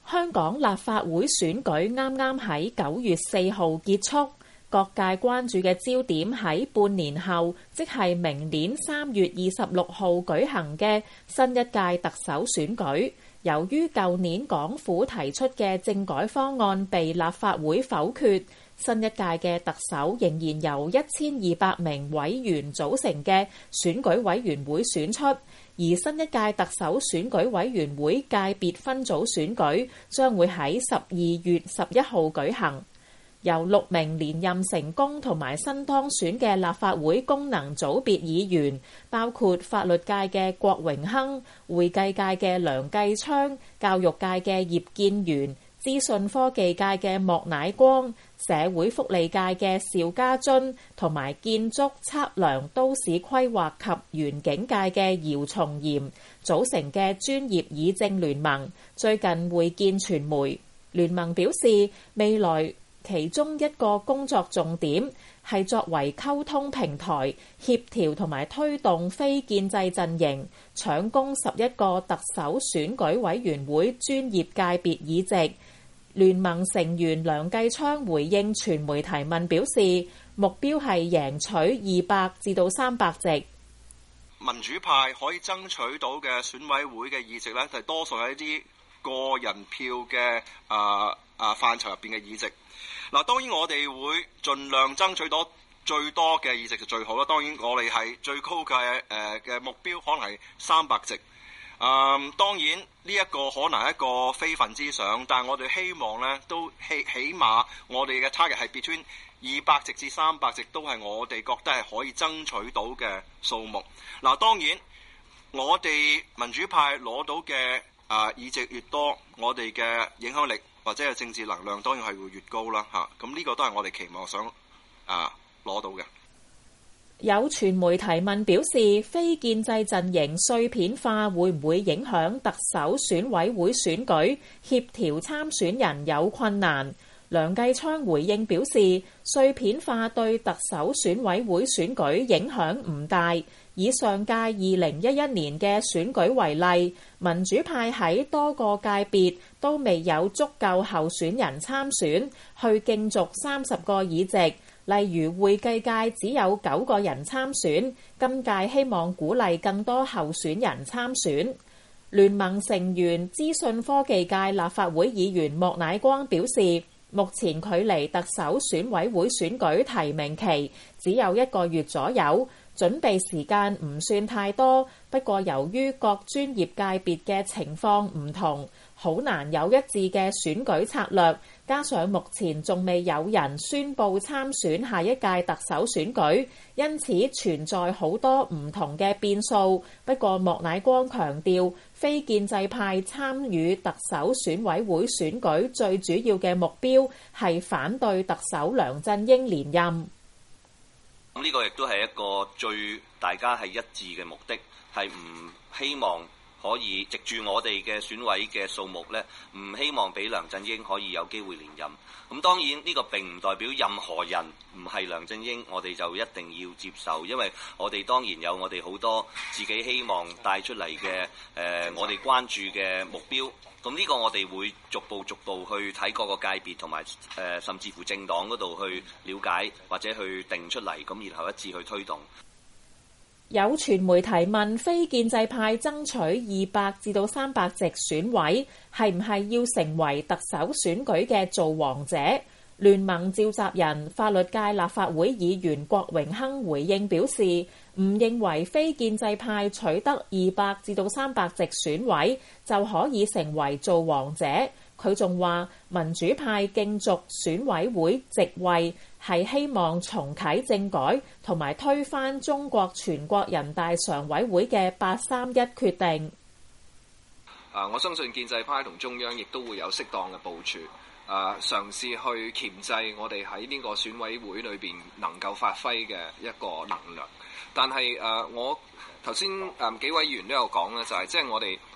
香港立法會選舉啱啱喺9月4號結束，各界關注嘅焦點喺半年後，即係明年3月26號舉行嘅新一屆特首選舉。由於舊年港府提出嘅政改方案被立法會否決，新一屆嘅特首仍然由1200名委員組成嘅選舉委員會選出。而新一屆特首選舉委員會界別分組選舉將會喺12月11號舉行，由6名連任成功同埋新當選嘅立法會功能組別議員，包括法律界嘅郭榮鏗、會計界嘅梁繼昌、教育界嘅葉建源、資訊科技界嘅莫乃光、社會福利界嘅邵家臻同埋建築測量都市規劃及園境界嘅姚松炎組成嘅專業議政聯盟，最近會見傳媒。聯盟表示，未來其中一個工作重點係作為溝通平台，協調同埋推動非建制陣營搶攻11個特首選舉委員會專業界別議席。聯盟成員梁繼昌回應傳媒提問表示，目標係贏取200至到300席。 民主派可以爭取到嘅選委會嘅議席呢，就係多數係一啲個人票嘅範疇入邊嘅議席。嗱，當然我哋會盡量爭取到最多嘅議席就最好啦。當然我哋係最高嘅目標可能係300席。當然呢一個可能係一個非分之想，但係我哋希望呢都起碼我哋嘅 target 係 between 200席至300席，都係我哋覺得係可以爭取到嘅數目。嗱，當然我哋民主派攞到嘅議席越多，我哋嘅影響力或者係政治能量當然係會越高啦嚇。咁呢個都係我哋期望想攞到嘅。 有傳媒提問表示，非建制陣營碎片化會唔會影響特首選委會選舉？協調參選人有困難。梁繼昌回應表示，碎片化對特首選委會選舉影響唔大。以上屆2011年嘅選舉為例，民主派喺多個界別都未有足夠候選人參選，去競逐30個議席。例如會計界只有9個人參選，今屆希望鼓勵更多候選人參選。聯盟成員資訊科技界立法會議員莫乃光表示，目前距離特首選委會選舉提名期只有1個月左右，準備時間唔算太多。不過由於各專業界別嘅情況唔同，好難有一致嘅選舉策略。加上目前仲未有人宣布參選下一屆特首選舉，因此存在好多唔同嘅變數。不過莫乃光強調，非建制派參與特首選委會選舉最主要嘅目標係反對特首梁振英連任。 呢個亦都係一個最大家係一致嘅目的，係唔希望可以藉住我哋嘅選委嘅數目呢，唔希望俾梁振英可以有機會連任。咁當然呢個並唔代表任何人唔係梁振英，我哋就一定要接受，因為我哋當然有我哋好多自己希望帶出嚟嘅我哋關注嘅目標。咁呢個我哋會逐步去睇各個界別同埋甚至乎政黨嗰度去了解或者去定出嚟，咁然後一致去推動。 有傳媒提問，非建制派爭取200至到300席選委，係唔係要成為特首選舉嘅造王者？聯盟召集人法律界立法會議員郭榮鏗回應表示，唔認為非建制派取得200至到300席選委就可以成為造王者。佢仲話，民主派競逐選委會席位係希望重啟政改，同埋推翻中國全國人大常委會嘅831決定。 我相信建制派同中央亦都會有適當嘅部署，嘗試去鉗制我哋喺呢個選委會裏邊能夠發揮嘅一個能量。但係我頭先幾位議員都有講咧，就係即係我哋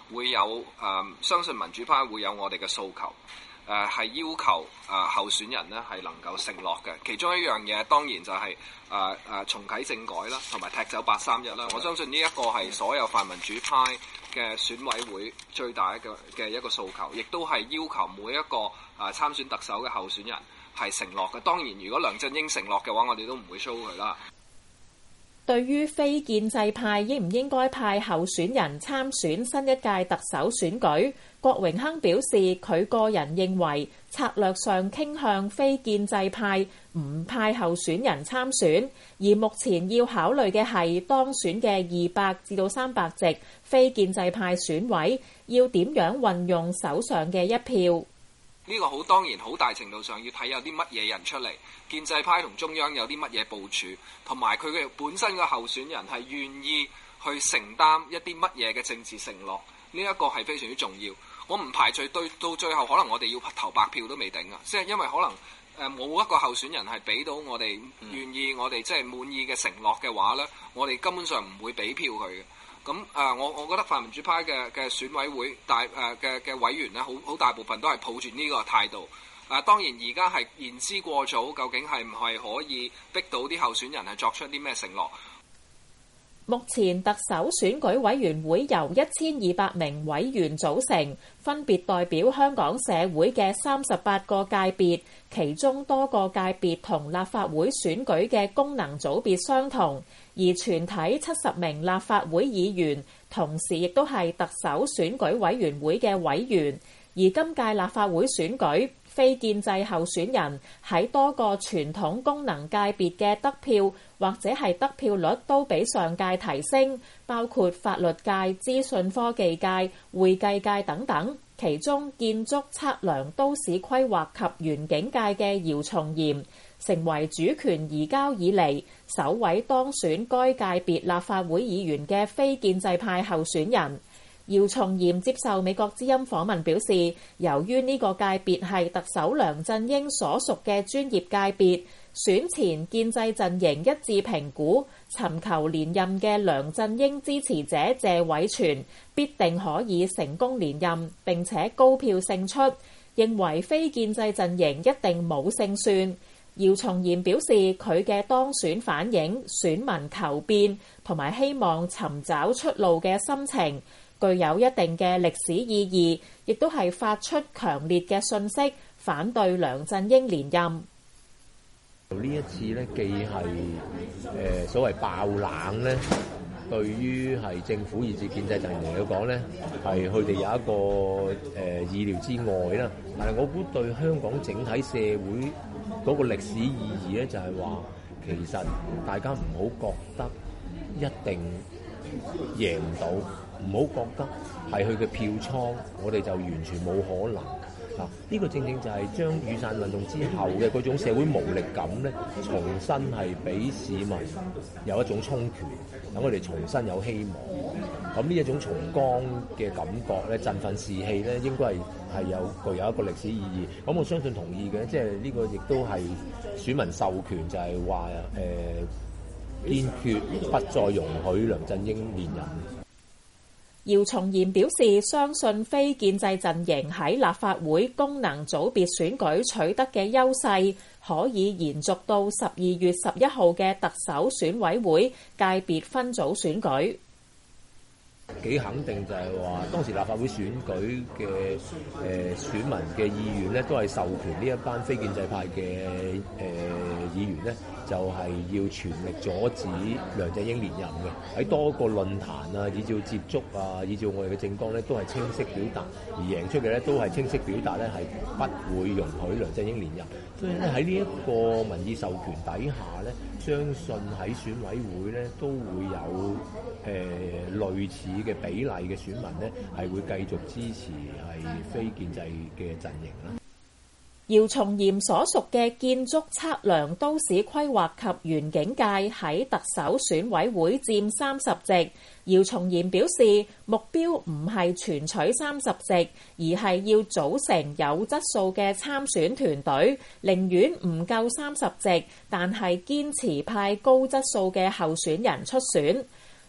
會有相信民主派會有我哋嘅訴求，係要求候選人呢係能夠承諾嘅。其中一樣嘢當然就係重啟政改啦，同埋踢走831啦。我相信呢一個係所有泛民主派嘅選委會最大嘅一個訴求，亦都係要求每一個參選特首嘅候選人係承諾嘅。當然，如果梁振英承諾嘅話，我哋都唔會 show 佢啦。 對於非建制派應唔應該派候選人參選新一屆特首選舉，郭榮鏗表示佢個人認為策略上傾向非建制派唔派候選人參選，而目前要考慮嘅係當選嘅200至到300席非建制派選委要點樣運用手上嘅一票。 呢個當然好大程度上要睇有啲乜嘢人出嚟，建制派同中央有啲乜嘢部署，同埋佢嘅本身嘅候選人係願意去承擔一啲乜嘢嘅政治承諾，呢一個係非常之重要。我唔排除到最後可能我哋要投白票都未定啊，即係因為可能冇一個候選人係俾到我哋願意我哋即係滿意嘅承諾嘅話呢，我哋根本上唔會俾票佢嘅。咁我覺得泛民主派嘅選委會嘅委員咧，好大部分都係抱住呢個態度。當然而家係言之過早，究竟係唔係可以逼到啲候選人係作出啲咩承諾？ 目前特首選舉委員會由1200名委員組成，分別代表香港社會嘅38個界別，其中多個界別同立法會選舉嘅功能組別相同，而全體70名立法會議員同時亦都係特首選舉委員會嘅委員。而今屆立法會選舉，非建制候選人喺多個傳統功能界別嘅得票或者係得票率都比上屆提升，包括法律界、資訊科技界、會計界等等。其中建築測量、都市規劃及園境界嘅姚松炎成為主權移交以嚟首位當選該界別立法會議員嘅非建制派候選人。姚松炎接受美國之音訪問表示，由於呢個界別係特首梁振英所屬嘅專業界別，選前建制陣營一致評估，尋求連任嘅梁振英支持者謝偉銓必定可以成功連任，並且高票勝出，認為非建制陣營一定冇勝算。姚松炎表示，佢嘅當選反映選民求變同埋希望尋找出路嘅心情，具有一定嘅歷史意義，亦都係發出強烈嘅訊息，反對梁振英連任。 呢一次咧，既係所謂爆冷咧，對於係政府以至建制陣營嚟講咧，係佢哋有一個意料之外啦。但係我估對香港整體社會嗰個歷史意義咧，就係話其實大家唔好覺得一定贏唔到。唔好覺得係佢嘅票倉，我哋就完全冇可能。呢個正正就係將雨傘運動之後嘅嗰種社會無力感咧，重新係俾市民有一種充權，等我哋重新有希望。咁呢一種重光嘅感覺咧，振奮士氣咧，應該係具有一個歷史意義。咁我相信同意嘅，即係呢個亦都係選民授權，就係話堅決不再容許梁振英連任。 姚松炎表示，相信非建制陣營喺立法會功能組別選舉取得嘅優勢，可以延續到12月11號嘅特首選委會界別分組選舉。 幾肯定就係話，當時立法會選舉嘅選民嘅意願咧，都係授權呢一班非建制派嘅議員咧，就係要全力阻止梁振英連任嘅。喺多個論壇啊，以至接觸啊，以至我哋嘅政綱咧，都係清晰表達，而贏出嘅咧都係清晰表達咧，係不會容許梁振英連任。所以咧喺呢一個民意授權底下咧，相信喺選委會咧都會有類似嘅比例嘅選民咧，係會繼續支持係非建制嘅陣營啦。 姚松炎所屬嘅建築測量、都市規劃及園境界喺特首選委會佔30席。姚松炎表示，目標唔係全取30席，而係要組成有質素嘅參選團隊，寧願唔夠30席，但係堅持派高質素嘅候選人出選。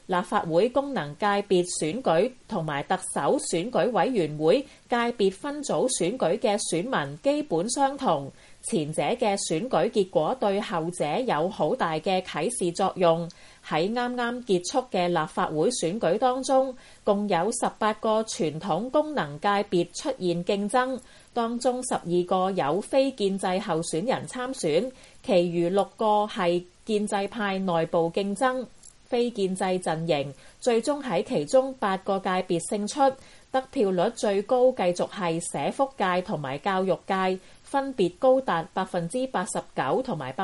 立法會功能界別選舉同埋特首選舉委員會界別分組選舉嘅選民基本相同，前者嘅選舉結果對後者有好大嘅啟示作用。喺啱啱結束嘅立法會選舉當中，共有18個傳統功能界別出現競爭，當中12個有非建制候選人參選，其餘6個係建制派內部競爭。非建制陣營最終喺其中8個界別勝出，得票率最高繼續係社福界同埋教育界，分別高達89%同埋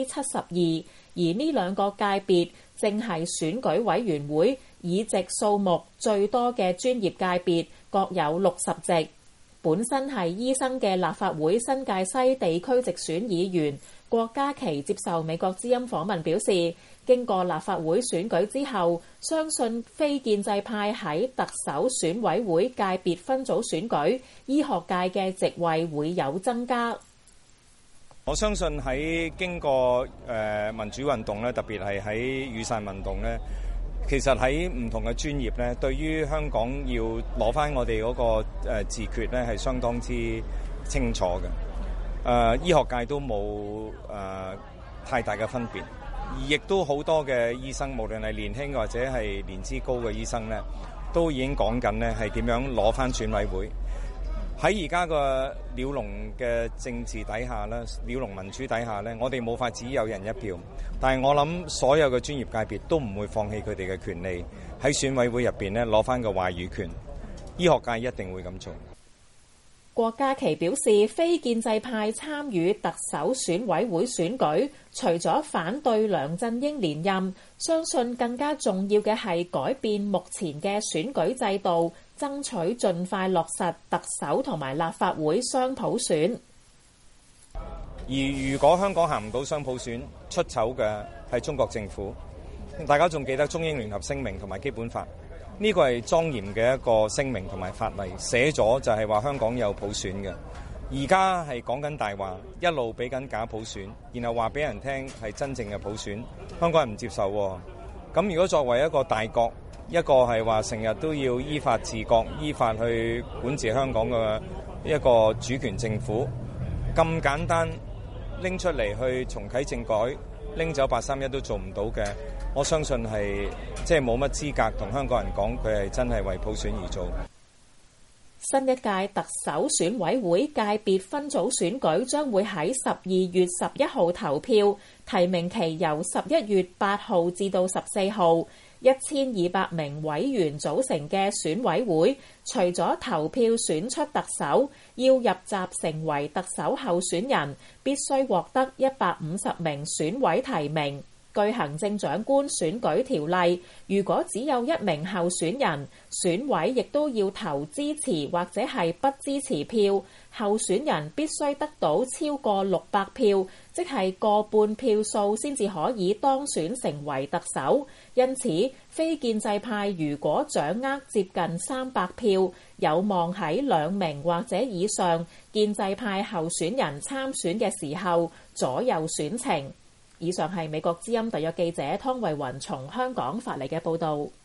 72%，而呢兩個界別正係選舉委員會議席數目最多嘅專業界別，各有60席。本身係醫生嘅立法會新界西地區直選議員郭家麒接受美國之音訪問表示，經過立法會選舉之後，相信非建制派喺特首選委會界別分組選舉，醫學界嘅席位會有增加。 我相信喺經過民主運動咧，特別係喺雨傘運動咧，其實喺唔同嘅專業咧，對於香港要攞翻我哋嗰個自決咧，係相當之清楚嘅。醫學界都冇太大嘅分別，而亦都好多嘅醫生，無論係年輕或者係年資高嘅醫生咧，都已經講緊咧係點樣攞翻選委會。喺而家個鳥籠嘅政治底下咧，鳥籠民主底下咧，我哋冇法只有人一票，但係我諗所有嘅專業界別都唔會放棄佢哋嘅權利，喺選委會入邊咧攞翻個話語權。醫學界一定會咁做。 郭家麒表示，非建制派參與特首選委會選舉，除咗反對梁振英連任，相信更加重要嘅係改變目前嘅選舉制度，爭取盡快落實特首同埋立法會雙普選。 而如果香港行唔到雙普選，出醜嘅係中國政府。大家仲記得中英聯合聲明同埋基本法，呢個係莊嚴嘅一個聲明同埋法例，寫咗就係話香港有普選嘅。而家係講緊大話，一路俾緊假普選，然後話俾人聽係真正嘅普選，香港人唔接受喎。咁如果作為一個大國，一個係話成日都要依法治國、依法去管治香港嘅一個主權政府，咁簡單拎出嚟去重啟政改，拎走831都做唔到嘅，我相信係即係冇乜資格同香港人講佢係真係為普選而做。 新一屆特首選委會界別分組選舉將會喺12月11號投票，提名期由11月8號至到14號。1200名委員組成嘅選委會，除咗投票選出特首，要入閘成為特首候選人，必須獲得150名選委提名。據行政長官選舉條例，如果只有1名候選人，選委亦都要投支持或者係不支持票。候選人必須得到超過600票，即係過半票數先至可以當選成為特首。因此，非建制派如果掌握接近300票，有望喺2名或者以上建制派候選人參選嘅時候左右選情。以上係美國之音特約記者湯慧雲從香港發嚟嘅報導。